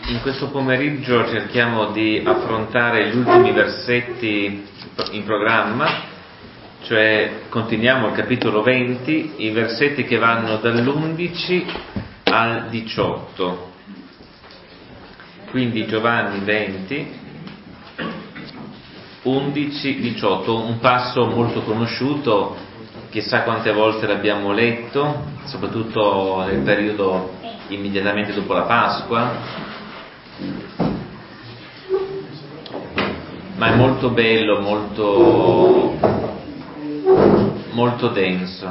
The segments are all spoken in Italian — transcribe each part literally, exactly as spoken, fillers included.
In questo pomeriggio cerchiamo di affrontare gli ultimi versetti in programma, cioè continuiamo il capitolo venti, i versetti che vanno dall'undici al diciotto. Quindi Giovanni venti, undici, diciotto, un passo molto conosciuto, chissà quante volte l'abbiamo letto, soprattutto nel periodo immediatamente dopo la Pasqua. Ma è molto bello, molto molto denso.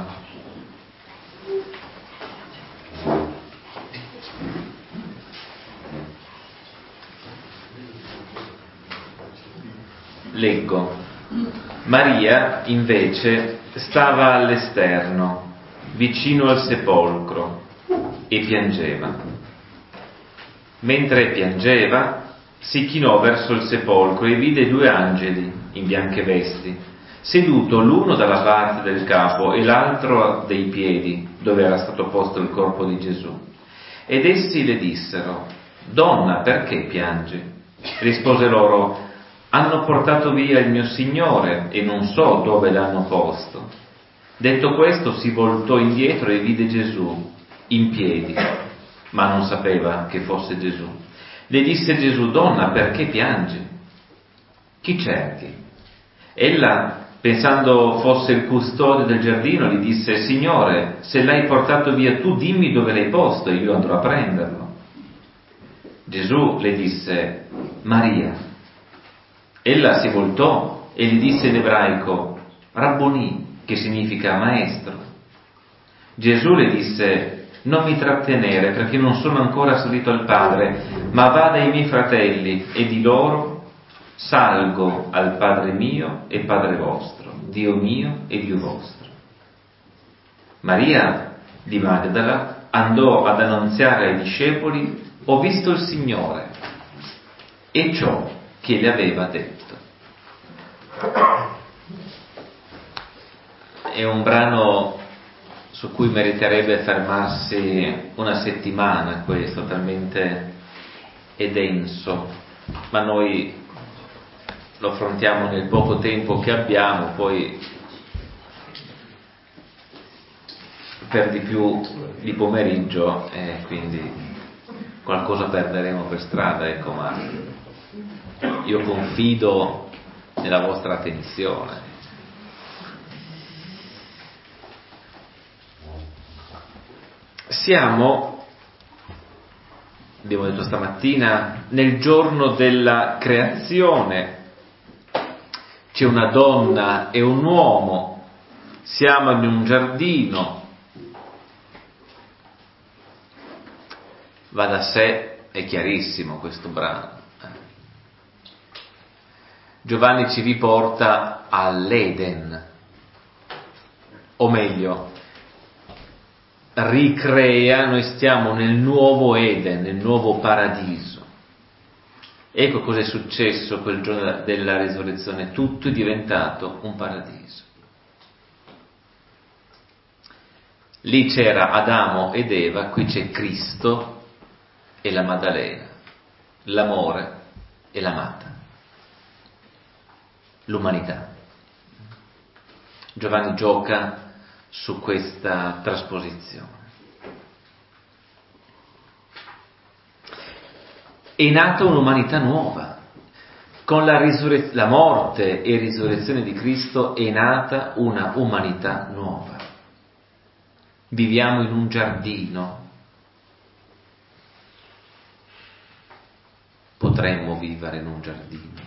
Leggo. Maria invece stava all'esterno, vicino al sepolcro, e piangeva. Mentre piangeva, si chinò verso il sepolcro e vide due angeli in bianche vesti, seduto l'uno dalla parte del capo e l'altro dei piedi, dove era stato posto il corpo di Gesù. Ed essi le dissero: «Donna, perché piangi?» Rispose loro: «Hanno portato via il mio Signore e non so dove l'hanno posto». Detto questo, si voltò indietro e vide Gesù in piedi, ma non sapeva che fosse Gesù. Le disse Gesù: «Donna, perché piangi? Chi cerchi?» Ella, pensando fosse il custode del giardino, gli disse: «Signore, se l'hai portato via tu, dimmi dove l'hai posto e io andrò a prenderlo». Gesù le disse: «Maria». Ella si voltò e gli disse in ebraico: «Rabboni», che significa maestro. Gesù le disse: «Non mi trattenere, perché non sono ancora salito al Padre, ma vada ai miei fratelli e di loro: salgo al Padre mio e Padre vostro, Dio mio e Dio vostro». Maria di Magdala andò ad annunziare ai discepoli: «Ho visto il Signore», e ciò che le aveva detto. È un brano su cui meriterebbe fermarsi una settimana, questo, talmente è denso, ma noi lo affrontiamo nel poco tempo che abbiamo, poi per di più di pomeriggio, e quindi qualcosa perderemo per strada, ecco, ma io confido nella vostra attenzione. Siamo, abbiamo detto stamattina, nel giorno della creazione. C'è una donna e un uomo, siamo in un giardino. Va da sé, è chiarissimo questo brano. Giovanni ci riporta all'Eden, o meglio, ricrea, noi stiamo nel nuovo Eden, nel nuovo paradiso. Ecco cosa è successo quel giorno della risurrezione: tutto è diventato un paradiso. Lì c'era Adamo ed Eva, qui c'è Cristo e la Maddalena, l'amore e l'amata, l'umanità. Giovanni gioca su questa trasposizione. È nata un'umanità nuova. Con la, risurrez- la morte e risurrezione di Cristo è nata una umanità nuova. Viviamo in un giardino. Potremmo vivere in un giardino.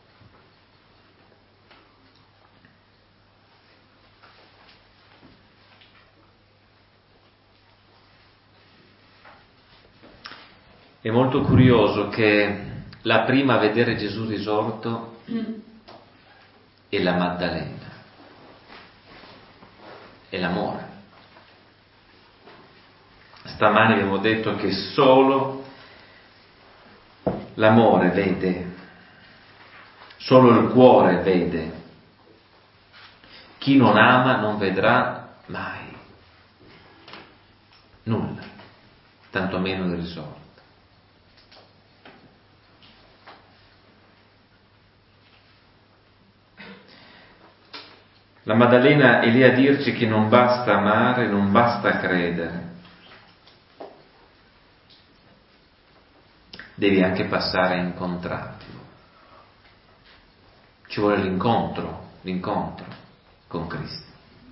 È molto curioso che la prima a vedere Gesù risorto è la Maddalena, è l'amore. Stamani abbiamo detto che solo l'amore vede, solo il cuore vede. Chi non ama non vedrà mai nulla, tantomeno il risorto. La Maddalena è lì a dirci che non basta amare, non basta credere. Devi anche passare a incontrarlo. Ci vuole l'incontro, l'incontro con Cristo.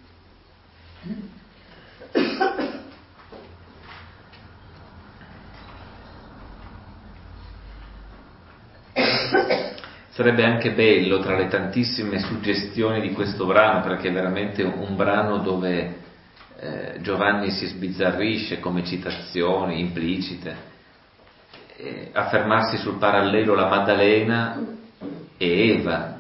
Sarebbe anche bello, tra le tantissime suggestioni di questo brano, perché è veramente un brano dove eh, Giovanni si sbizzarrisce come citazioni implicite, eh, affermarsi sul parallelo la Maddalena e Eva.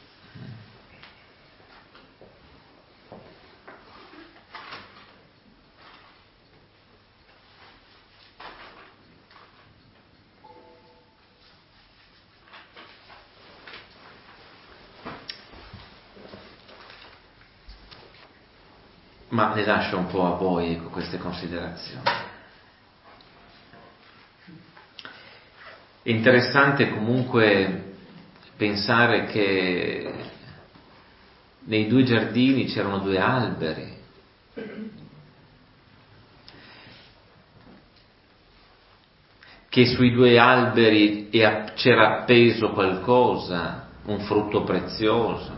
Ma le lascio un po' a voi con queste considerazioni. È interessante comunque pensare che nei due giardini c'erano due alberi. Che sui due alberi c'era appeso qualcosa, un frutto prezioso.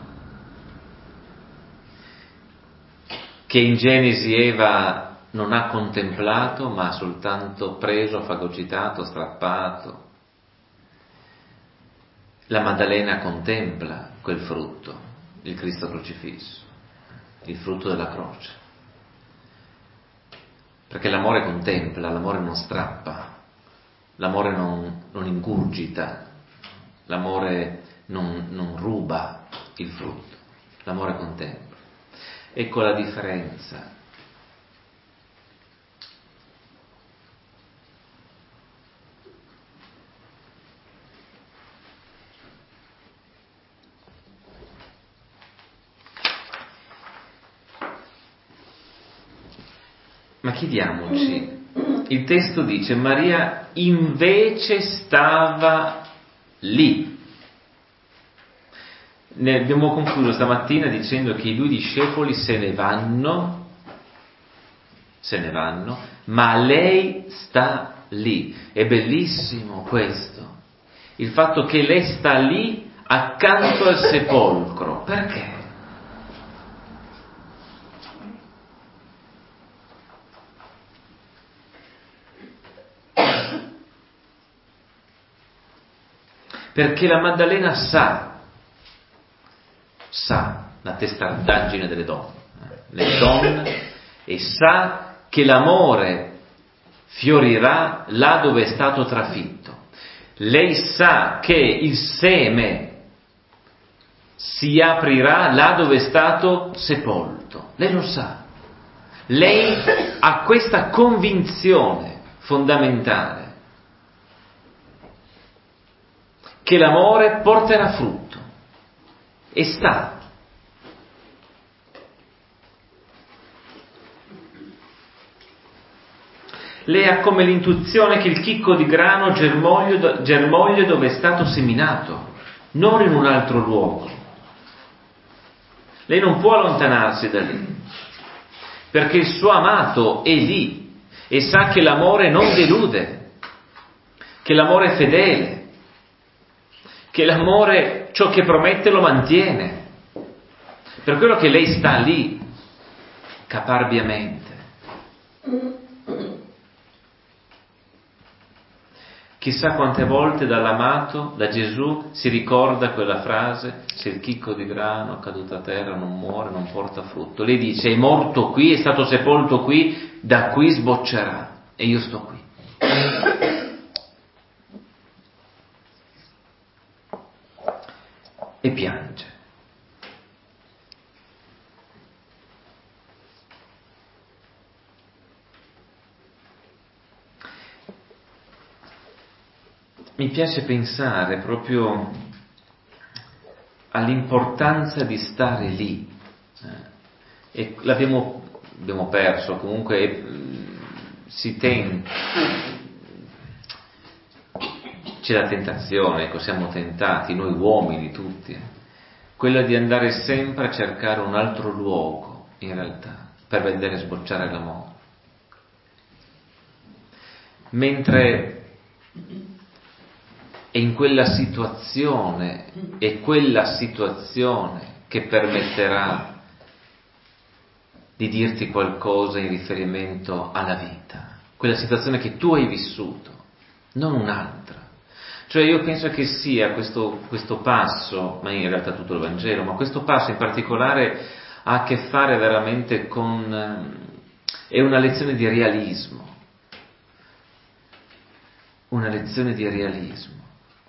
Che in Genesi Eva non ha contemplato, ma ha soltanto preso, fagocitato, strappato. La Maddalena contempla quel frutto, il Cristo crocifisso, il frutto della croce. Perché l'amore contempla, l'amore non strappa, l'amore non, non ingurgita, l'amore non, non ruba il frutto, l'amore contempla. Ecco la differenza. Ma chiediamoci, il testo dice Maria invece stava lì. Ne abbiamo concluso stamattina dicendo che i due discepoli se ne vanno, se ne vanno, ma lei sta lì. È bellissimo questo, il fatto che lei sta lì accanto al sepolcro. Perché? Perché la Maddalena sa, sa la testardaggine delle donne, le donne, e sa che l'amore fiorirà là dove è stato trafitto. Lei sa che il seme si aprirà là dove è stato sepolto. Lei lo sa. Lei ha questa convinzione fondamentale che l'amore porterà frutto e sta. Lei ha come l'intuizione che il chicco di grano germoglia, germoglia dove è stato seminato, non in un altro luogo. Lei non può allontanarsi da lì, perché il suo amato è lì e sa che l'amore non delude, che l'amore è fedele, che l'amore ciò che promette lo mantiene. Per quello che lei sta lì caparbiamente. Chissà quante volte dall'amato, da Gesù, si ricorda quella frase: se il chicco di grano caduto a terra non muore, non porta frutto. Lei dice: è morto qui, è stato sepolto qui, da qui sboccerà, e io sto qui. E piange. Mi piace pensare proprio all'importanza di stare lì, eh, e l'abbiamo abbiamo perso, comunque eh, si tenta, c'è la tentazione, ecco, siamo tentati, noi uomini tutti, quella di andare sempre a cercare un altro luogo, in realtà, per vedere sbocciare l'amore. Mentre è in quella situazione, è quella situazione che permetterà di dirti qualcosa in riferimento alla vita, quella situazione che tu hai vissuto, non un'altra. Cioè io penso che sia questo, questo passo, ma in realtà tutto il Vangelo, ma questo passo in particolare ha a che fare veramente con, è una lezione di realismo, una lezione di realismo.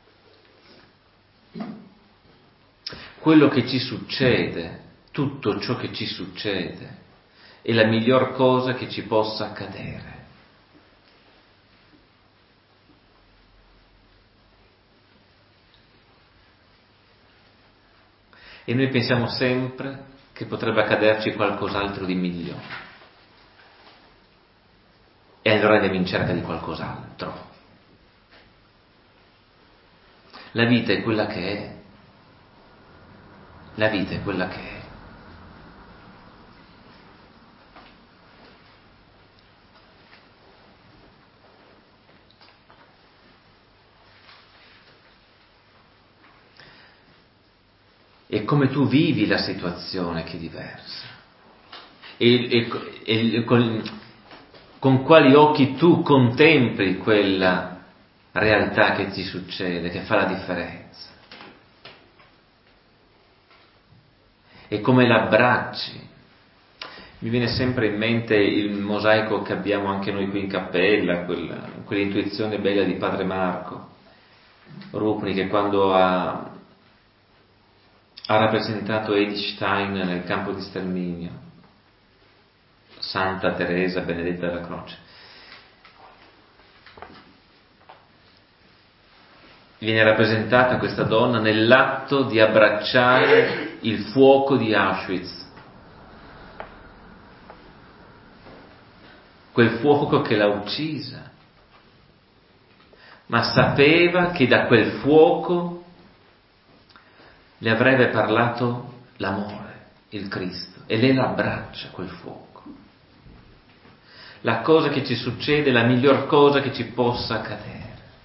Quello che ci succede, tutto ciò che ci succede, è la miglior cosa che ci possa accadere. E noi pensiamo sempre che potrebbe accaderci qualcos'altro di migliore. E allora andiamo in cerca di qualcos'altro. La vita è quella che è. La vita è quella che è. E come tu vivi la situazione che è diversa. E, e, e con, con quali occhi tu contempli quella realtà che ti succede, che fa la differenza. E come l'abbracci. Mi viene sempre in mente il mosaico che abbiamo anche noi qui in cappella, quella, quell'intuizione bella di padre Marco Rupni, che quando ha, ha rappresentato Edith Stein nel campo di sterminio, Santa Teresa Benedetta della Croce, viene rappresentata questa donna nell'atto di abbracciare il fuoco di Auschwitz, quel fuoco che l'ha uccisa, ma sapeva che da quel fuoco le avrebbe parlato l'amore, il Cristo, e lei l'abbraccia quel fuoco. La cosa che ci succede è la miglior cosa che ci possa accadere.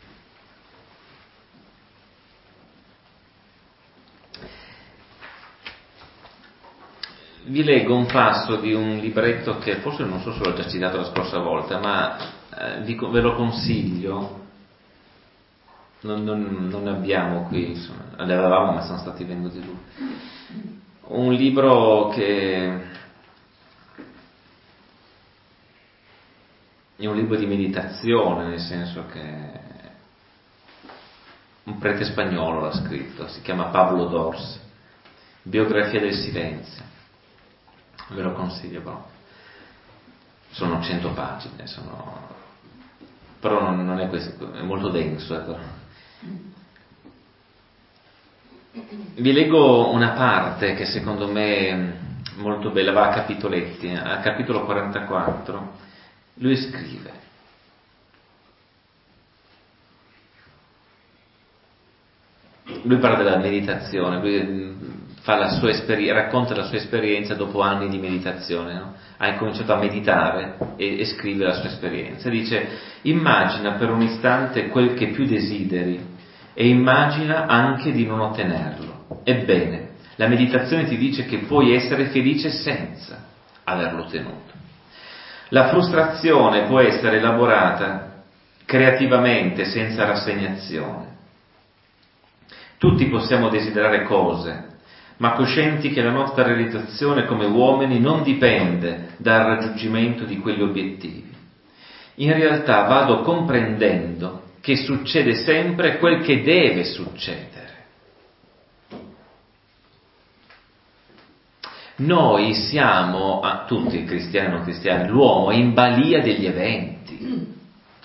Vi leggo un passo di un libretto che forse non so se l'ho già citato la scorsa volta, ma eh, vi, ve lo consiglio. Non, non, non ne abbiamo qui, insomma, le avevamo ma sono stati venduti tutti. Un libro che è un libro di meditazione, nel senso che un prete spagnolo l'ha scritto, si chiama Pablo Dors, Biografia del silenzio. Ve lo consiglio, però sono cento pagine, sono... però non, non è questo, è molto denso, eh, però. Vi leggo una parte che secondo me è molto bella, va a capitoletti. Al capitolo quarantaquattro lui scrive: lui parla della meditazione, lui fa la sua esperienza, racconta la sua esperienza dopo anni di meditazione, no? Ha cominciato a meditare e, e scrive la sua esperienza. Dice: immagina per un istante quel che più desideri e immagina anche di non ottenerlo. Ebbene, la meditazione ti dice che puoi essere felice senza averlo ottenuto. La frustrazione può essere elaborata creativamente senza rassegnazione. Tutti possiamo desiderare cose, ma coscienti che la nostra realizzazione come uomini non dipende dal raggiungimento di quegli obiettivi. In realtà vado comprendendo che succede sempre quel che deve succedere. Noi siamo, a tutti, cristiani e non cristiani, l'uomo è in balia degli eventi.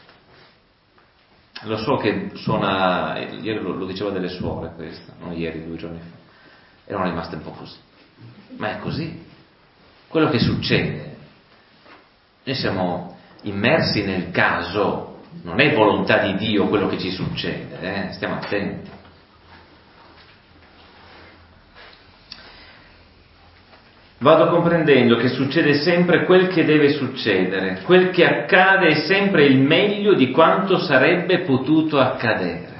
Lo so che suona, ieri lo, lo diceva delle suore questo, non ieri, due giorni fa, erano rimaste un po' così, ma è così, quello che succede, noi siamo immersi nel caso, non è volontà di Dio quello che ci succede, eh? Stiamo attenti. vado comprendendo che succede sempre quel che deve succedere, quel che accade è sempre il meglio di quanto sarebbe potuto accadere.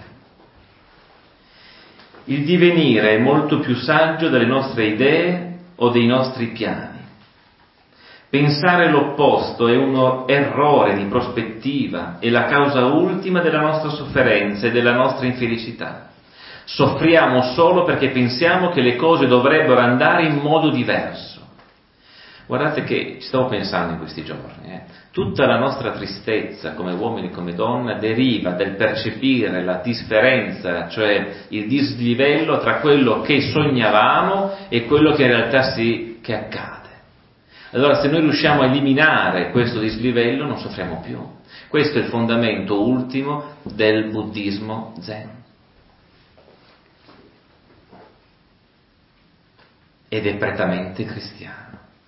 Il divenire è molto più saggio delle nostre idee o dei nostri piani. Pensare l'opposto è un errore di prospettiva, è la causa ultima della nostra sofferenza e della nostra infelicità. Soffriamo solo perché pensiamo che le cose dovrebbero andare in modo diverso. Guardate che ci stavo pensando in questi giorni, eh. Tutta la nostra tristezza come uomini e come donne deriva dal percepire la differenza, cioè il dislivello tra quello che sognavamo e quello che in realtà si, che accade. Allora, se noi riusciamo a eliminare questo dislivello, non soffriamo più. Questo è il fondamento ultimo del buddismo zen. Ed è prettamente cristiano.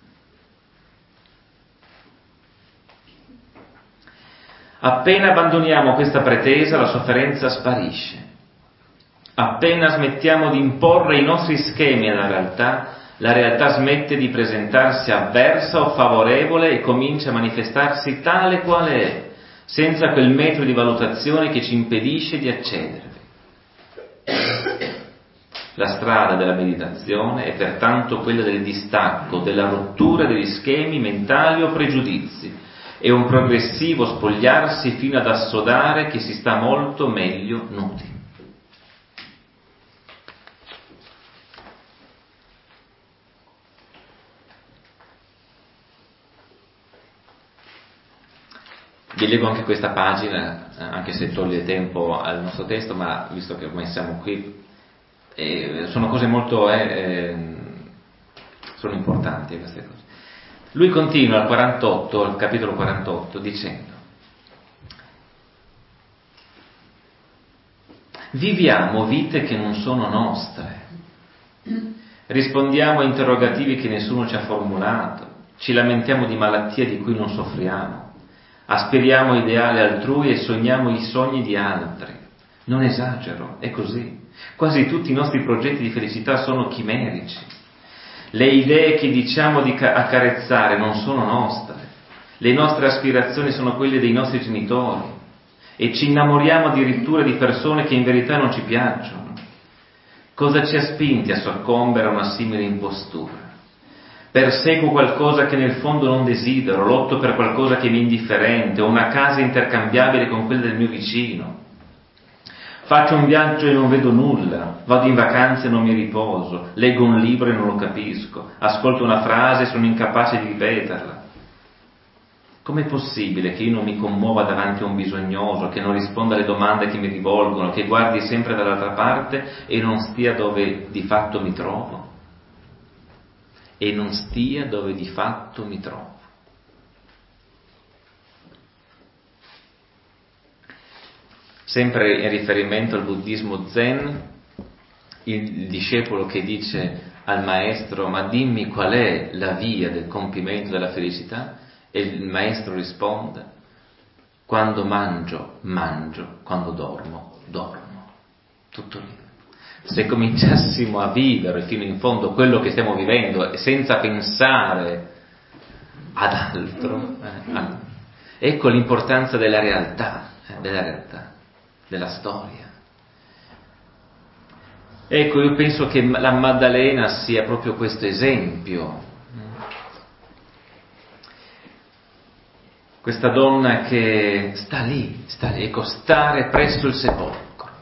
Appena abbandoniamo questa pretesa, la sofferenza sparisce. Appena smettiamo di imporre i nostri schemi alla realtà, la realtà smette di presentarsi avversa o favorevole e comincia a manifestarsi tale quale è, senza quel metro di valutazione che ci impedisce di accedervi. La strada della meditazione è pertanto quella del distacco, della rottura degli schemi mentali o pregiudizi, e un progressivo spogliarsi fino ad assodare che si sta molto meglio nudi. Vi leggo anche questa pagina, anche se toglie tempo al nostro testo, ma visto che ormai siamo qui, eh, sono cose molto, eh, eh, sono importanti queste cose. Lui continua al quarantotto, al capitolo quarantotto, dicendo: viviamo vite che non sono nostre, rispondiamo a interrogativi che nessuno ci ha formulato, ci lamentiamo di malattie di cui non soffriamo, aspiriamo ideali altrui e sogniamo i sogni di altri. Non esagero, è così. Quasi tutti i nostri progetti di felicità sono chimerici. Le idee che diciamo di accarezzare non sono nostre. Le nostre aspirazioni sono quelle dei nostri genitori e ci innamoriamo addirittura di persone che in verità non ci piacciono. Cosa ci ha spinti a soccombere a una simile impostura? Perseguo qualcosa che nel fondo non desidero, lotto per qualcosa che mi è indifferente, ho una casa intercambiabile con quella del mio vicino. Faccio un viaggio e non vedo nulla, vado in vacanza e non mi riposo, leggo un libro e non lo capisco, ascolto una frase e sono incapace di ripeterla. Com'è possibile che io non mi commuova davanti a un bisognoso, che non risponda alle domande che mi rivolgono, che guardi sempre dall'altra parte e non stia dove di fatto mi trovo? E non stia dove di fatto mi trovo. Sempre in riferimento al buddismo zen, il discepolo che dice al maestro: ma dimmi qual è la via del compimento della felicità? E il maestro risponde: quando mangio, mangio, quando dormo, dormo. Tutto lì. Se cominciassimo a vivere fino in fondo quello che stiamo vivendo senza pensare ad altro, eh, ecco l'importanza della realtà, eh, della realtà. della storia. Ecco, io penso che la Maddalena sia proprio questo esempio. Questa donna che sta lì, sta lì, ecco, stare presso il sepolcro.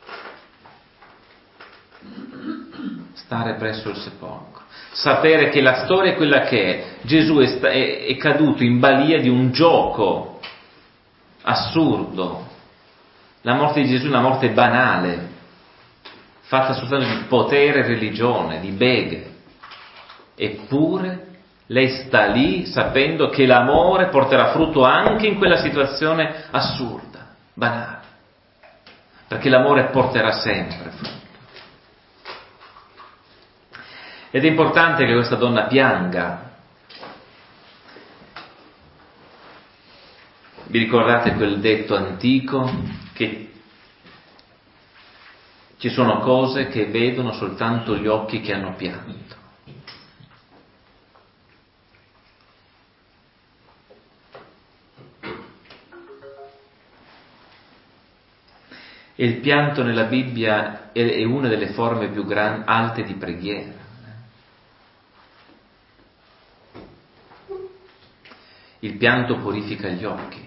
Stare presso il sepolcro. Sapere che la storia è quella che è. Gesù è, sta- è, è caduto in balia di un gioco assurdo. La morte di Gesù è una morte banale, fatta soltanto di potere e religione, di beghe. Eppure lei sta lì sapendo che l'amore porterà frutto anche in quella situazione assurda, banale. Perché l'amore porterà sempre frutto. Ed è importante che questa donna pianga. Vi ricordate quel detto antico? Che ci sono cose che vedono soltanto gli occhi che hanno pianto. E il pianto nella Bibbia è una delle forme più gran, alte di preghiera. Il pianto purifica gli occhi.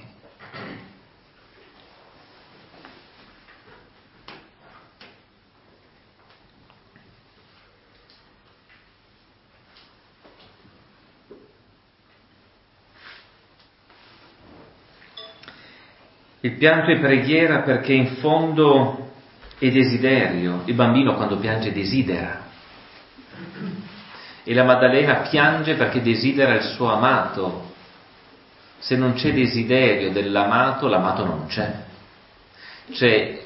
Il pianto è preghiera perché in fondo è desiderio. Il bambino quando piange desidera. E la Maddalena piange perché desidera il suo amato. Se non c'è desiderio dell'amato, l'amato non c'è. Cioè,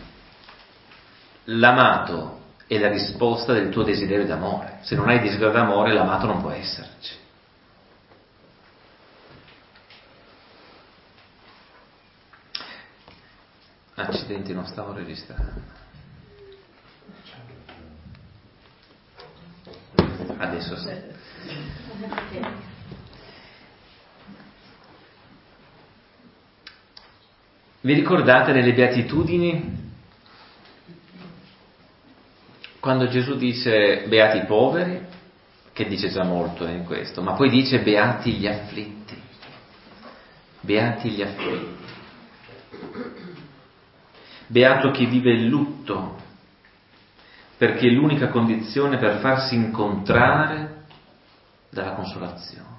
l'amato è la risposta del tuo desiderio d'amore. Se non hai desiderio d'amore, l'amato non può esserci. Accidenti, non stavo registrando. Adesso sì. Vi ricordate nelle Beatitudini quando Gesù dice beati i poveri, che dice già molto in questo, ma poi dice beati gli afflitti, beati gli afflitti. Beato chi vive il lutto, perché è l'unica condizione per farsi incontrare dalla consolazione.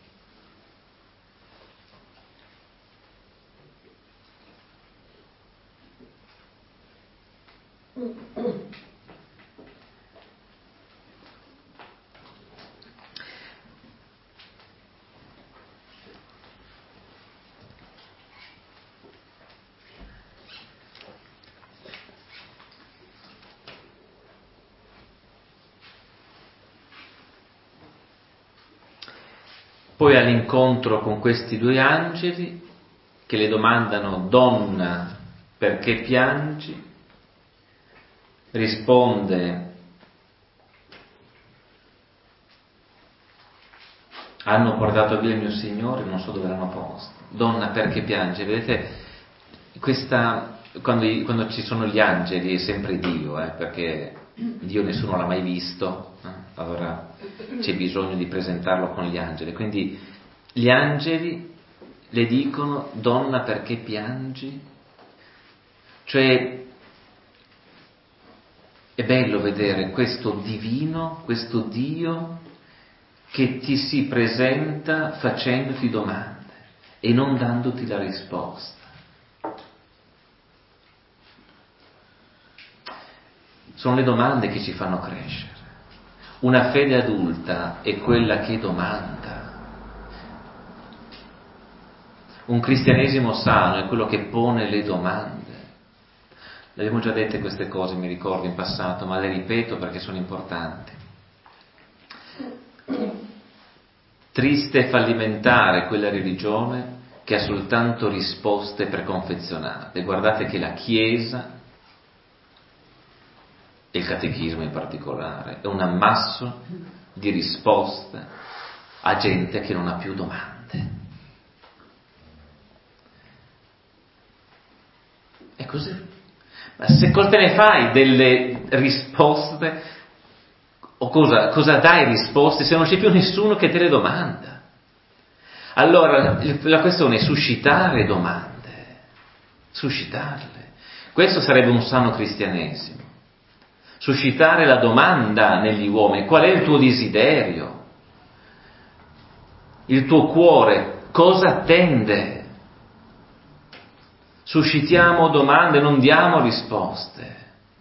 Poi all'incontro con questi due angeli che le domandano: donna, perché piangi? Risponde: hanno portato via il mio Signore, non so dove l'hanno posto. Donna, perché piange? Vedete, questa, quando, quando ci sono gli angeli è sempre Dio, eh, perché Dio nessuno l'ha mai visto, eh? Allora c'è bisogno di presentarlo con gli angeli. Quindi gli angeli le dicono: donna, perché piangi? Cioè è bello vedere questo divino, questo Dio che ti si presenta facendoti domande e non dandoti la risposta. Sono le domande che ci fanno crescere. Una fede adulta è quella che domanda. Un cristianesimo sano è quello che pone le domande. Le abbiamo già dette queste cose, mi ricordo, in passato, ma le ripeto perché sono importanti. Triste e fallimentare quella religione che ha soltanto risposte preconfezionate. Guardate che la Chiesa, e il catechismo in particolare, è un ammasso di risposte a gente che non ha più domande. È così. Ma se cosa te ne fai delle risposte, o cosa, cosa dai risposte se non c'è più nessuno che te le domanda? Allora la questione è suscitare domande, suscitarle. Questo sarebbe un sano cristianesimo. Suscitare la domanda negli uomini: qual è il tuo desiderio? Il tuo cuore cosa attende? Suscitiamo domande, non diamo risposte.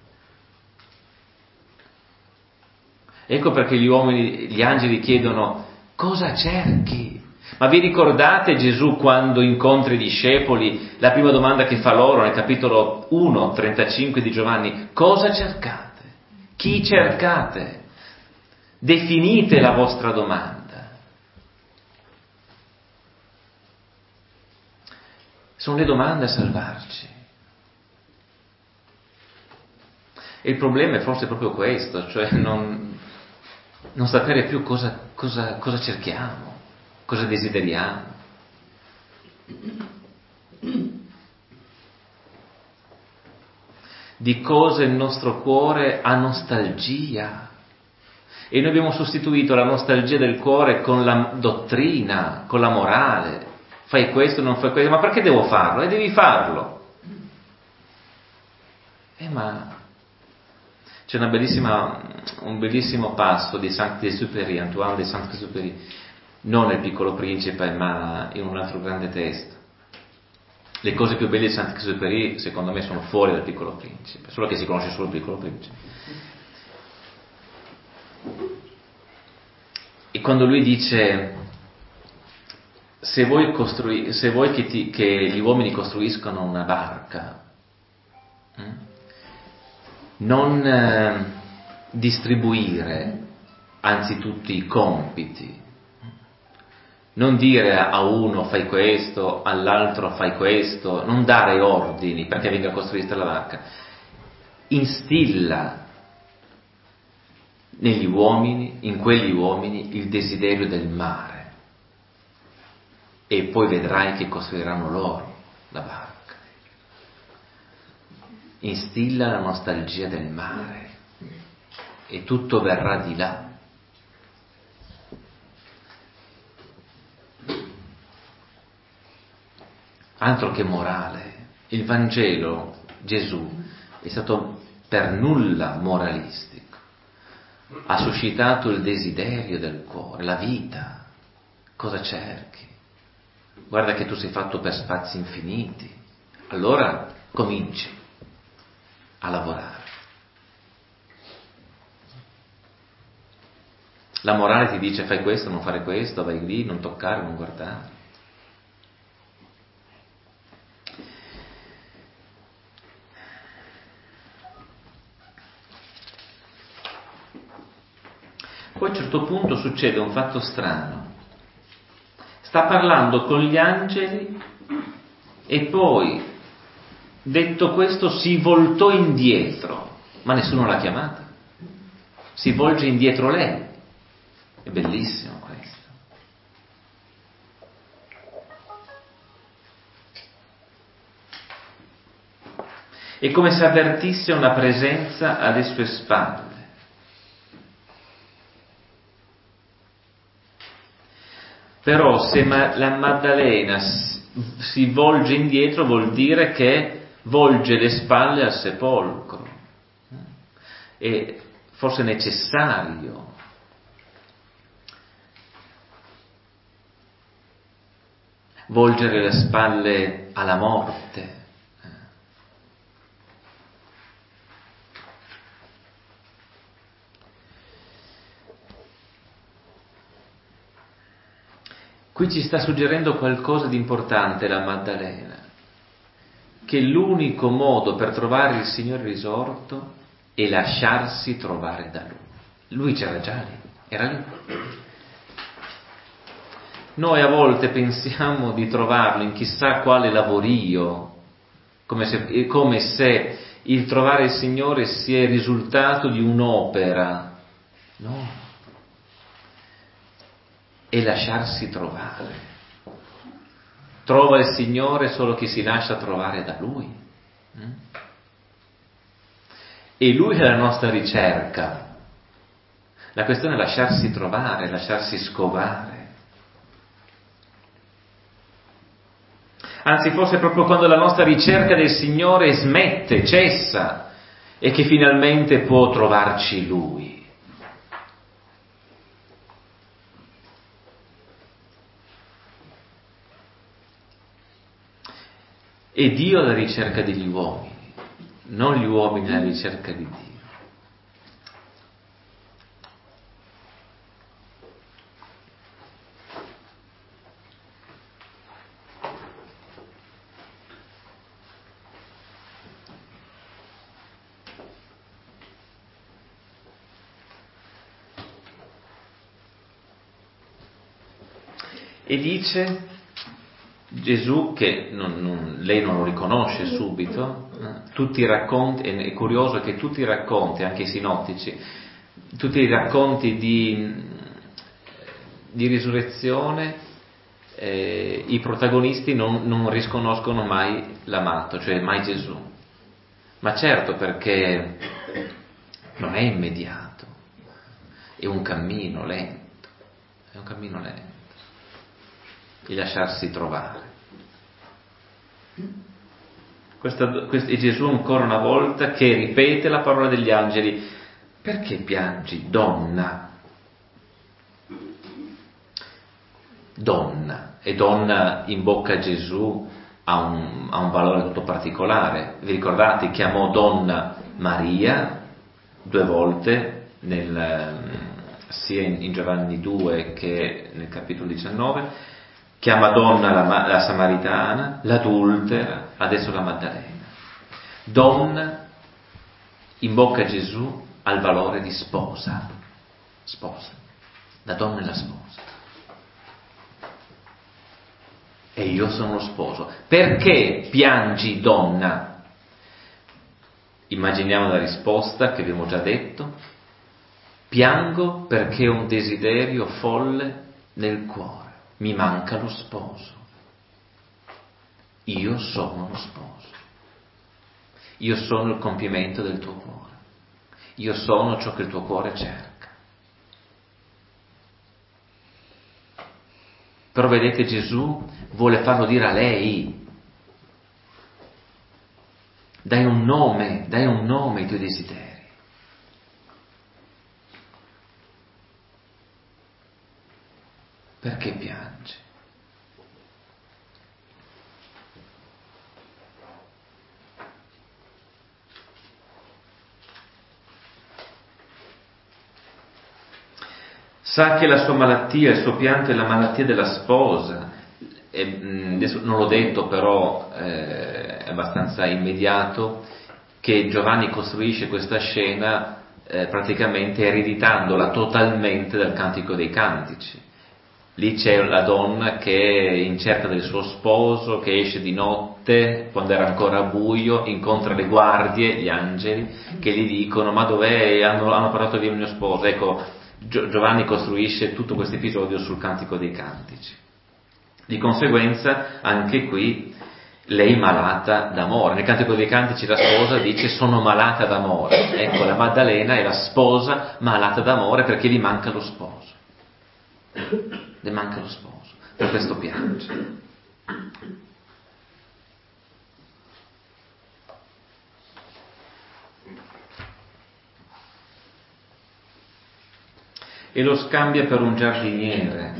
Ecco perché gli uomini, gli angeli chiedono: cosa cerchi? Ma vi ricordate Gesù quando incontra i discepoli, la prima domanda che fa loro nel capitolo uno, trentacinque di Giovanni: cosa cercate? Chi cercate? Definite la vostra domanda. Sono le domande a salvarci. E il problema è forse proprio questo, cioè non, non sapere più cosa, cosa, cosa cerchiamo, cosa desideriamo. di cosa il nostro cuore ha nostalgia. E noi abbiamo sostituito la nostalgia del cuore con la dottrina, con la morale. Fai questo, non fai questo, ma perché devo farlo? E devi farlo. Eh, ma c'è una bellissima, un bellissimo passo di Saint-Exupéry, Antoine de Saint-Exupéry, non nel Piccolo Principe, ma in un altro grande testo. Le cose più belle di Saint-Exupéry, secondo me, sono fuori dal Piccolo Principe, solo che si conosce solo il Piccolo Principe. E quando lui dice: se vuoi, costrui- se vuoi che, ti, che gli uomini costruiscano una barca, hm? non eh, distribuire anzitutto i compiti, non dire a uno fai questo, all'altro fai questo, non dare ordini perché venga costruita la barca, instilla negli uomini, in quegli uomini, il desiderio del mare, e poi vedrai che costruiranno loro la barca. Instilla la nostalgia del mare e tutto verrà di là. Altro che morale. Il Vangelo, Gesù, è stato per nulla moralistico. Ha suscitato il desiderio del cuore, la vita. Cosa cerchi? Guarda che tu sei fatto per spazi infiniti. Allora cominci a lavorare. La morale ti dice fai questo, non fare questo, vai lì, non toccare, non guardare. Poi a un certo punto succede un fatto strano. Sta parlando con gli angeli e poi, detto questo, si voltò indietro, ma nessuno l'ha chiamata. Si volge indietro lei. È bellissimo questo. È come se avvertisse una presenza alle sue spalle. Però se la Maddalena si volge indietro vuol dire che volge le spalle al sepolcro. È forse necessario volgere le spalle alla morte. Qui ci sta suggerendo qualcosa di importante la Maddalena, che l'unico modo per trovare il Signore risorto è lasciarsi trovare da Lui. Lui c'era già lì, era lì. Noi a volte pensiamo di trovarlo in chissà quale lavorio, come se, come se il trovare il Signore sia il risultato di un'opera. No. E lasciarsi trovare. Trova il Signore solo chi si lascia trovare da Lui. E Lui è la nostra ricerca. La questione è lasciarsi trovare, lasciarsi scovare. Anzi, forse proprio quando la nostra ricerca del Signore smette, cessa, e che finalmente può trovarci Lui. E Dio alla ricerca degli uomini, non gli uomini alla ricerca di Dio. E dice Gesù che non, non, lei non lo riconosce subito, eh, tutti i racconti, è curioso che tutti i racconti, anche i sinottici, tutti i racconti di, di risurrezione, eh, i protagonisti non, non riconoscono mai l'amato, cioè mai Gesù. Ma certo, perché non è immediato, è un cammino lento, è un cammino lento, il lasciarsi trovare. Questa, questa, è Gesù ancora una volta che ripete la parola degli angeli: perché piangi, donna? Donna, e donna in bocca a Gesù ha un, ha un valore tutto particolare. Vi ricordate? Chiamò donna Maria due volte, nel, sia in, in Giovanni due che nel capitolo diciannove. Chiama donna la, la Samaritana, l'adultera, adesso la Maddalena. Donna in bocca a Gesù ha il valore di sposa. Sposa. La donna è la sposa. E io sono lo sposo. Perché piangi, donna? Immaginiamo la risposta che abbiamo già detto. Piango perché ho un desiderio folle nel cuore. Mi manca lo sposo. Io sono lo sposo. Io sono il compimento del tuo cuore. Io sono ciò che il tuo cuore cerca. Però vedete, Gesù vuole farlo dire a lei. Dai un nome, dai un nome ai tuoi desideri. Perché piangi? Sa che la sua malattia, il suo pianto è la malattia della sposa. E, adesso non l'ho detto, però eh, è abbastanza immediato che Giovanni costruisce questa scena eh, praticamente ereditandola totalmente dal Cantico dei Cantici. Lì c'è la donna che è in cerca del suo sposo, che esce di notte, quando era ancora buio, incontra le guardie, gli angeli, che gli dicono: ma dov'è? Hanno, hanno portato via il mio sposo. Ecco, Giovanni costruisce tutto questo episodio sul Cantico dei Cantici. Di conseguenza, anche qui, lei malata d'amore. Nel Cantico dei Cantici la sposa dice: sono malata d'amore. Ecco, la Maddalena è la sposa malata d'amore perché gli manca lo sposo. Le manca lo sposo, per questo piange. E lo scambia per un giardiniere.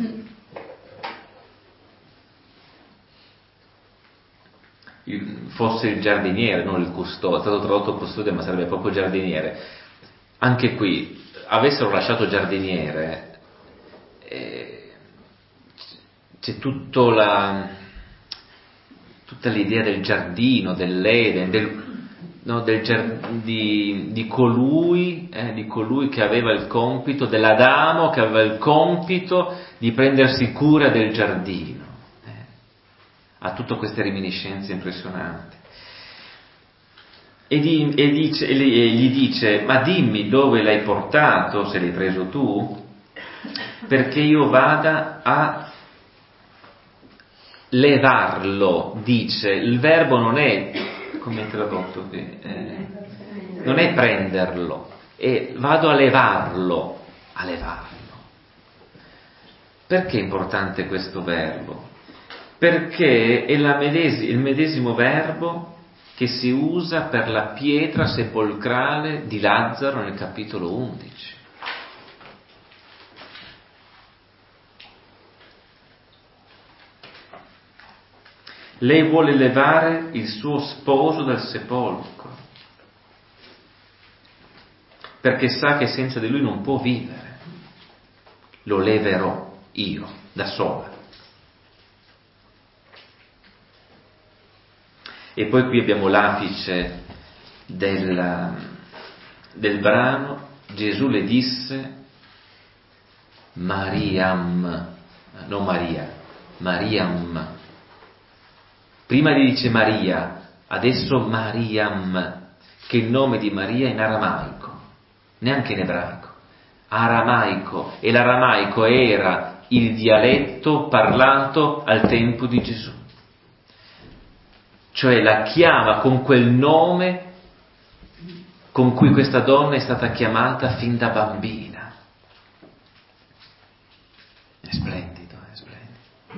Il, fosse il giardiniere, non il custode, è stato tradotto custode, ma sarebbe proprio giardiniere. Anche qui, avessero lasciato giardiniere, eh, c'è tutto la, tutta l'idea del giardino, dell'Eden, del, no, del, di, di colui, eh, di colui che aveva il compito, dell'Adamo che aveva il compito di prendersi cura del giardino. Eh. Ha tutte queste reminiscenze impressionanti. E, di, e, dice, e gli dice: ma dimmi dove l'hai portato, se l'hai preso tu, perché io vada a levarlo. Dice, il verbo non è, come è tradotto qui, eh, non è prenderlo, è vado a levarlo, a levarlo. Perché è importante questo verbo? Perché è la medesi, il medesimo verbo che si usa per la pietra sepolcrale di Lazzaro nel capitolo undici. Lei vuole levare il suo sposo dal sepolcro, perché sa che senza di lui non può vivere. Lo leverò io, da sola. E poi qui abbiamo l'apice del, del brano. Gesù le disse: Mariam, non Maria, Mariam. Prima gli dice Maria, adesso Mariam, che è il nome di Maria in aramaico, neanche in ebraico, aramaico, e l'aramaico era il dialetto parlato al tempo di Gesù. Cioè la chiama con quel nome con cui questa donna è stata chiamata fin da bambina. È splendido, è splendido.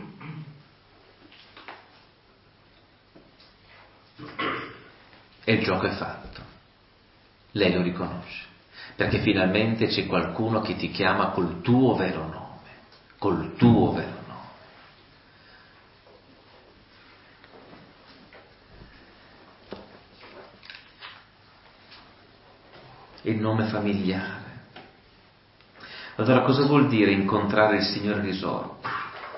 E il gioco è fatto. Lei lo riconosce, perché finalmente c'è qualcuno che ti chiama col tuo vero nome, col tuo vero nome. Il nome familiare. Allora cosa vuol dire incontrare il Signore risorto?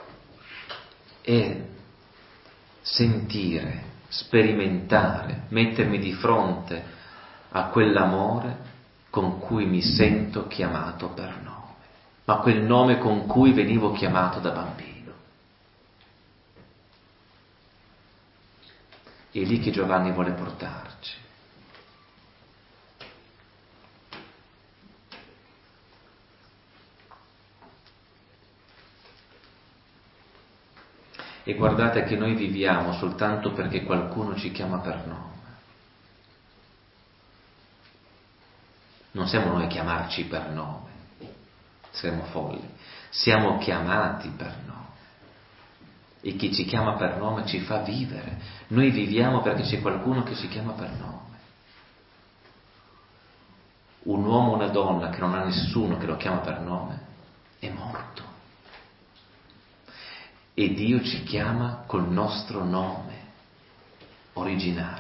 È sentire, sperimentare, mettermi di fronte a quell'amore con cui mi sento chiamato per nome, ma quel nome con cui venivo chiamato da bambino. È lì che Giovanni vuole portarci. E guardate che noi viviamo soltanto perché qualcuno ci chiama per nome. Non siamo noi a chiamarci per nome, saremmo folli. Siamo chiamati per nome. E chi ci chiama per nome ci fa vivere. Noi viviamo perché c'è qualcuno che ci chiama per nome. Un uomo o una donna che non ha nessuno che lo chiama per nome è morto. E Dio ci chiama col nostro nome originario.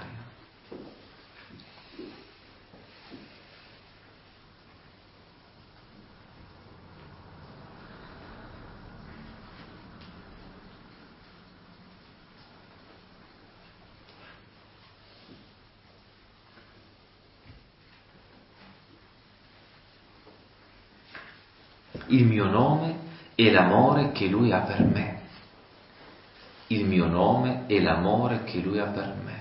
Il mio nome è l'amore che Lui ha per me. Il mio nome è l'amore che Lui ha per me.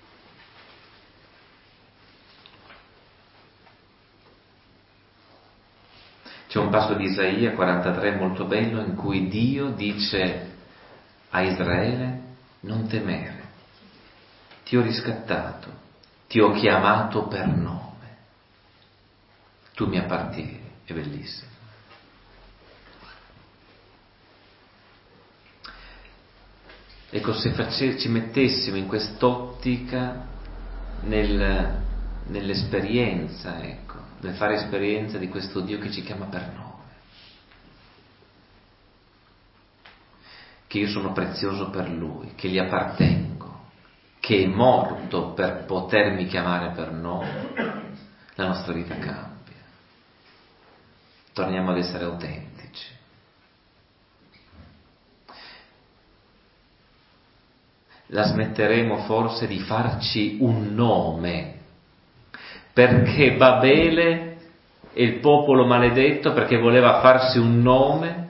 C'è un passo di Isaia quarantatré molto bello in cui Dio dice a Israele: non temere, ti ho riscattato, ti ho chiamato per nome, tu mi appartieni. È bellissimo. Ecco, se face, ci mettessimo in quest'ottica nel, nell'esperienza, ecco, nel fare esperienza di questo Dio che ci chiama per nome, che io sono prezioso per Lui, che gli appartengo, che è morto per potermi chiamare per nome, la nostra vita cambia. Torniamo ad essere autentici. La smetteremo forse di farci un nome, perché Babele è il popolo maledetto perché voleva farsi un nome,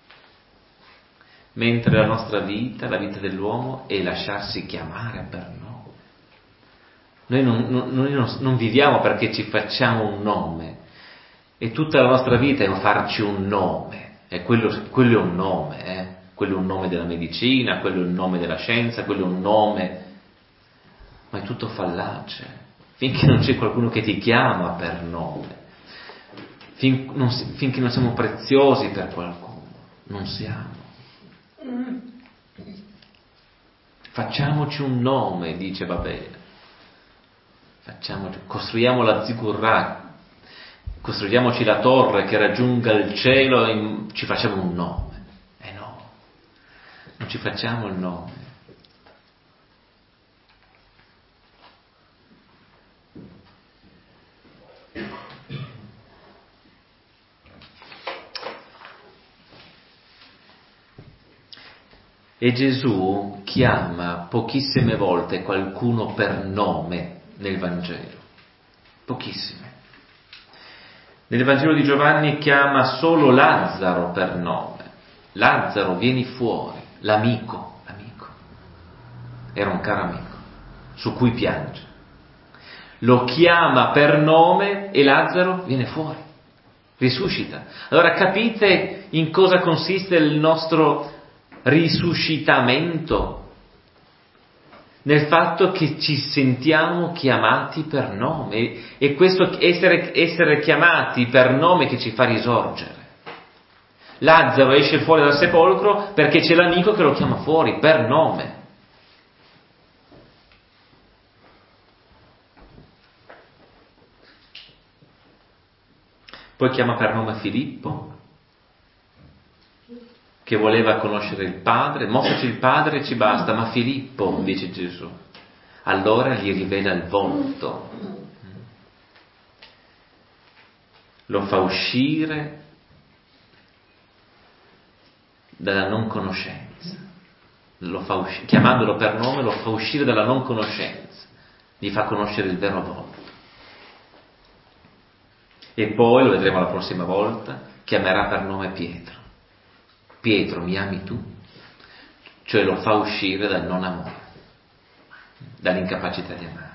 mentre la nostra vita, la vita dell'uomo, è lasciarsi chiamare per nome. Noi non, non, noi non, non viviamo perché ci facciamo un nome, e tutta la nostra vita è un farci un nome, e quello, quello è un nome, eh? Quello è un nome della medicina, quello è un nome della scienza, quello è un nome, ma è tutto fallace, finché non c'è qualcuno che ti chiama per nome, fin, non, finché non siamo preziosi per qualcuno, non siamo. Facciamoci un nome, dice Babele, facciamoci, costruiamo la zigurrat, costruiamoci la torre che raggiunga il cielo e ci facciamo un nome. Eh no, non ci facciamo il nome. E Gesù chiama pochissime volte qualcuno per nome nel Vangelo, pochissime. Nel Vangelo di Giovanni chiama solo Lazzaro per nome. Lazzaro, vieni fuori, l'amico, l'amico. Era un caro amico, su cui piange. Lo chiama per nome e Lazzaro viene fuori, risuscita. Allora capite in cosa consiste il nostro risuscitamento? nel fatto che ci sentiamo chiamati per nome, e questo essere, essere chiamati per nome che ci fa risorgere. Lazzaro esce fuori dal sepolcro perché c'è l'amico che lo chiama fuori per nome. Poi chiama per nome Filippo, che voleva conoscere il Padre. Mostraci il Padre, ci basta. Ma Filippo, dice Gesù, allora gli rivela il volto, lo fa uscire dalla non conoscenza, lo fa usci- chiamandolo per nome lo fa uscire dalla non conoscenza, gli fa conoscere il vero volto. E poi, lo vedremo la prossima volta, chiamerà per nome Pietro. Pietro, mi ami tu? Cioè lo fa uscire dal non amore, dall'incapacità di amare.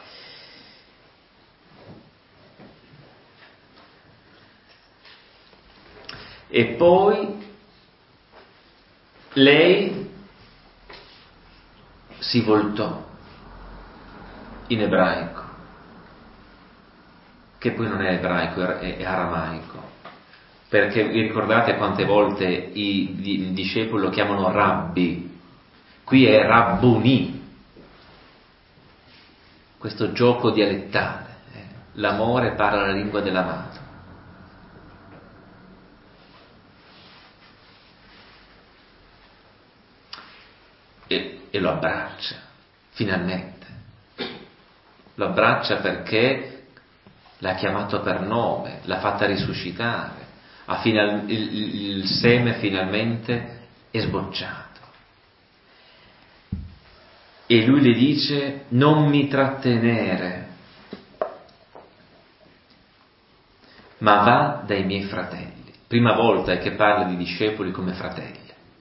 E poi lei si voltò in ebraico, che poi non è ebraico, è aramaico, perché vi ricordate quante volte i discepoli lo chiamano rabbi? Qui è rabbuni, questo gioco dialettale, eh? L'amore parla la lingua dell'amato. E, e lo abbraccia, finalmente. Lo abbraccia perché l'ha chiamato per nome, l'ha fatta risuscitare, ha final, il, il seme finalmente è sbocciato. E lui le dice: non mi trattenere, ma va dai miei fratelli. Prima volta che parla di discepoli come fratelli.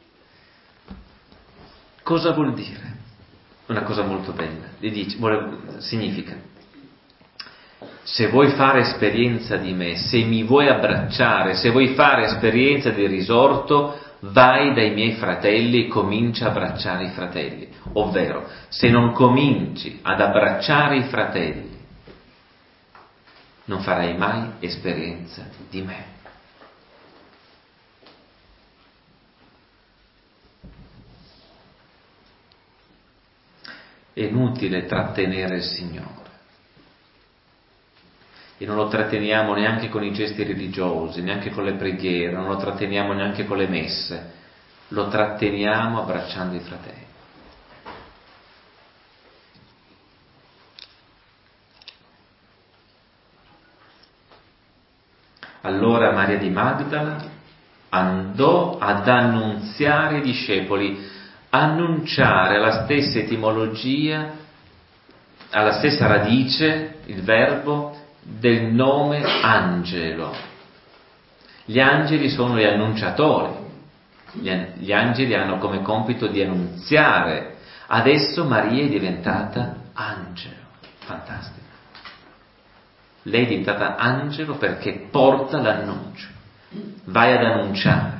Cosa vuol dire? Una cosa molto bella. Gli dice, vuole, significa: se vuoi fare esperienza di me, se mi vuoi abbracciare, se vuoi fare esperienza del risorto, vai dai miei fratelli e comincia a abbracciare i fratelli. Ovvero, se non cominci ad abbracciare i fratelli, non farai mai esperienza di me. È inutile trattenere il Signore. E non lo tratteniamo neanche con i gesti religiosi, neanche con le preghiere, non lo tratteniamo neanche con le messe, lo tratteniamo abbracciando i fratelli. Allora Maria di Magdala andò ad annunziare ai discepoli. Annunciare alla stessa etimologia, alla stessa radice, il verbo del nome angelo. Gli angeli sono gli annunciatori, gli angeli hanno come compito di annunziare. Adesso Maria è diventata angelo. Fantastico. Lei è diventata angelo perché porta l'annuncio, vai ad annunciare.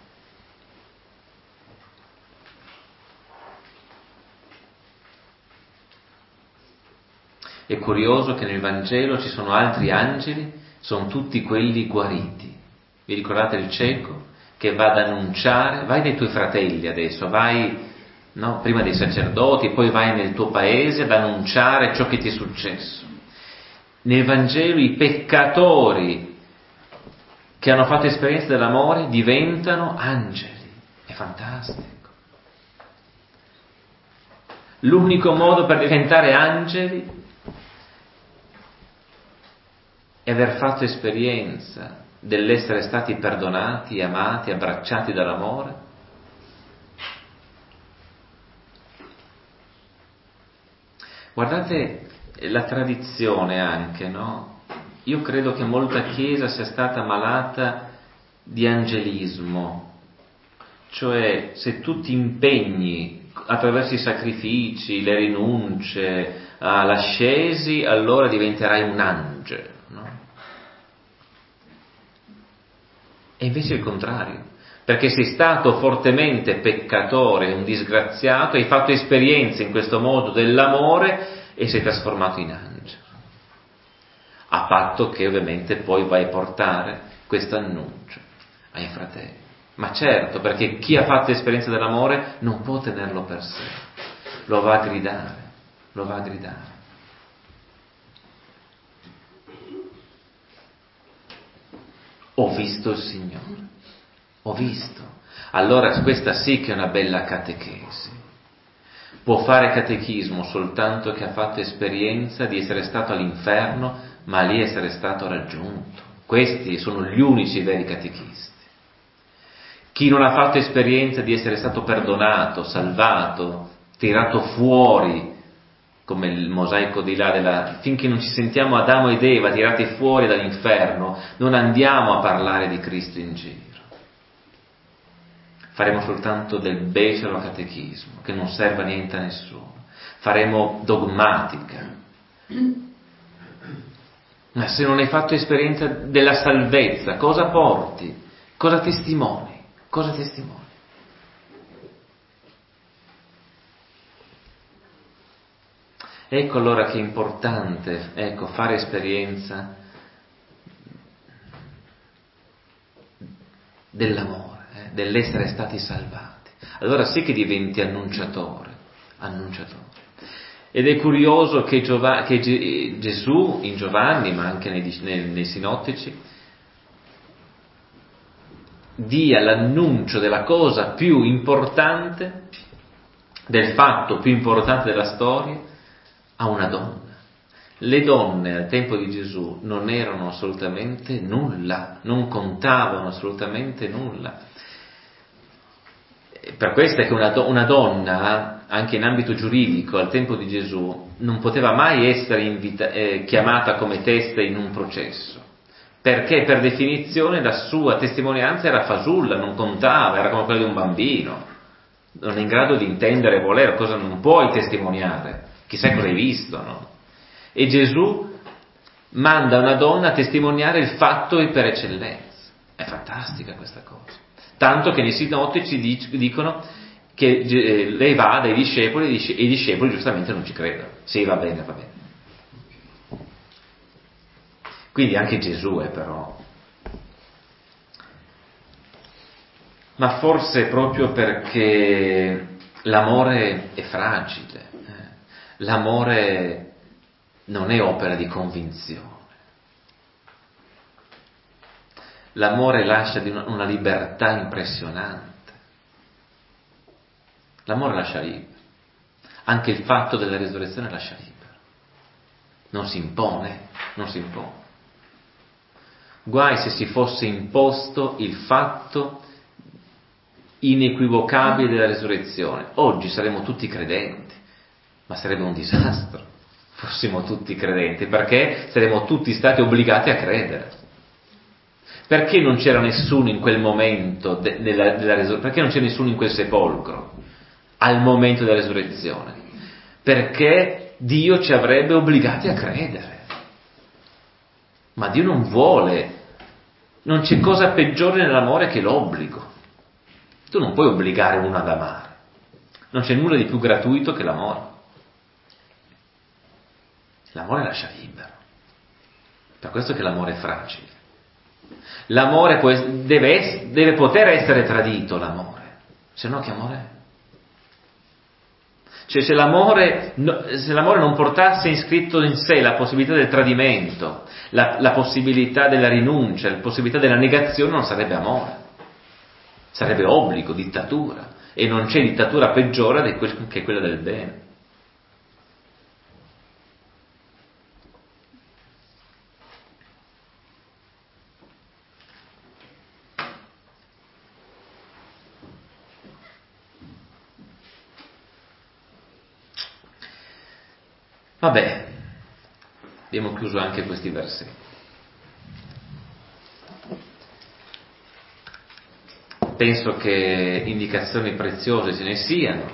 È curioso che nel Vangelo ci sono altri angeli, sono tutti quelli guariti. Vi ricordate il cieco che va ad annunciare? Vai dai tuoi fratelli adesso, vai, no, prima dei sacerdoti, poi vai nel tuo paese ad annunciare ciò che ti è successo. Nel Vangelo i peccatori che hanno fatto esperienza dell'amore diventano angeli. È fantastico. L'unico modo per diventare angeli e aver fatto esperienza dell'essere stati perdonati, amati, abbracciati dall'amore. Guardate la tradizione anche, no? Io credo che molta Chiesa sia stata malata di angelismo, cioè se tu ti impegni attraverso i sacrifici, le rinunce, l'ascesi, allora diventerai un angelo. No? E invece è il contrario. perché sei stato fortemente peccatore, un disgraziato, hai fatto esperienza in questo modo dell'amore e sei trasformato in angelo, a patto che ovviamente poi vai a portare questo annuncio ai fratelli. Ma certo, perché chi ha fatto esperienza dell'amore non può tenerlo per sé, lo va a gridare, lo va a gridare. Ho visto il Signore, ho visto. Allora questa sì che è una bella catechesi. Può fare catechismo soltanto che ha fatto esperienza di essere stato all'inferno, ma lì essere stato raggiunto. Questi sono gli unici veri catechisti. Chi non ha fatto esperienza di essere stato perdonato, salvato, tirato fuori, come il mosaico di là, della, finché non ci sentiamo Adamo ed Eva tirati fuori dall'inferno, non andiamo a parlare di Cristo in giro. Faremo soltanto del becero catechismo, che non serve a niente a nessuno. Faremo dogmatica. Ma se non hai fatto esperienza della salvezza, cosa porti? Cosa testimoni? Cosa testimoni? Ecco allora che è importante, ecco, fare esperienza dell'amore, eh, dell'essere stati salvati. Allora sì che diventi annunciatore, annunciatore. Ed è curioso che, Giova, che Ge, Gesù in Giovanni, ma anche nei, nei, nei sinottici, dia l'annuncio della cosa più importante, del fatto più importante della storia, a una donna. Le donne al tempo di Gesù non erano assolutamente nulla, non contavano assolutamente nulla. Per questo è che una, do, una donna, anche in ambito giuridico, al tempo di Gesù, non poteva mai essere invita, eh, chiamata come testa in un processo, perché per definizione la sua testimonianza era fasulla, non contava, era come quella di un bambino, non è in grado di intendere e volere, cosa non puoi testimoniare, chissà cosa hai visto, no? E Gesù manda una donna a testimoniare il fatto per eccellenza. È fantastica questa cosa. Tanto che nei sinottici dicono che lei va dai discepoli e i discepoli giustamente non ci credono. Sì, va bene, va bene. Quindi anche Gesù è però. Ma forse proprio perché l'amore è fragile, eh? L'amore non è opera di convinzione. L'amore lascia di una, una libertà impressionante. L'amore lascia libero. Anche il fatto della risurrezione lascia libero. Non si impone, non si impone. Guai se si fosse imposto il fatto inequivocabile della risurrezione. Oggi saremmo tutti credenti, ma sarebbe un disastro. Fossimo tutti credenti, perché saremmo tutti stati obbligati a credere. Perché non c'era nessuno in quel momento de- della, della risurrezione? Perché non c'è nessuno in quel sepolcro al momento della risurrezione? Perché Dio ci avrebbe obbligati a credere. Ma Dio non vuole, non c'è cosa peggiore nell'amore che l'obbligo. Tu non puoi obbligare uno ad amare, non c'è nulla di più gratuito che l'amore. L'amore lascia libero, per questo che l'amore è fragile. L'amore può, deve, deve poter essere tradito, l'amore, se no che amore è? Cioè se l'amore, se l'amore non portasse iscritto in sé la possibilità del tradimento, la, la possibilità della rinuncia, la possibilità della negazione, non sarebbe amore, sarebbe obbligo, dittatura, e non c'è dittatura peggiore che quella del bene. Vabbè, abbiamo chiuso anche questi versetti. Penso che indicazioni preziose ce ne siano,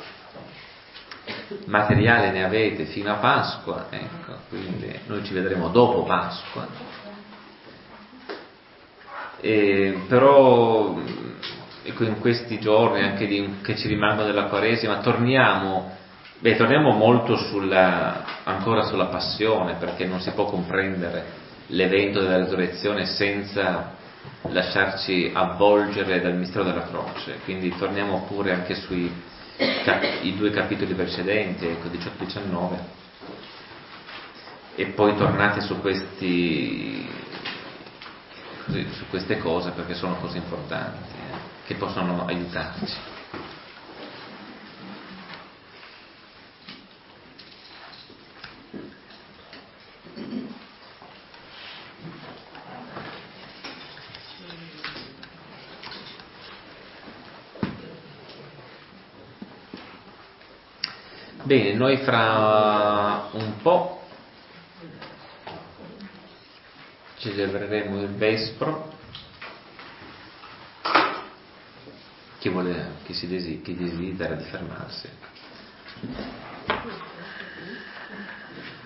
materiale ne avete fino a Pasqua, ecco, quindi noi ci vedremo dopo Pasqua. E, però in questi giorni anche di, che ci rimangono della Quaresima, torniamo, beh, torniamo molto sulla, ancora sulla passione, perché non si può comprendere l'evento della resurrezione senza lasciarci avvolgere dal mistero della croce, quindi torniamo pure anche sui i due capitoli precedenti, ecco, diciotto diciannove, e poi tornate su questi così, su queste cose, perché sono cose importanti eh, che possono aiutarci. Bene, noi fra un po' celebreremo il Vespro. Chi vuole, chi si desidera, chi desidera di fermarsi.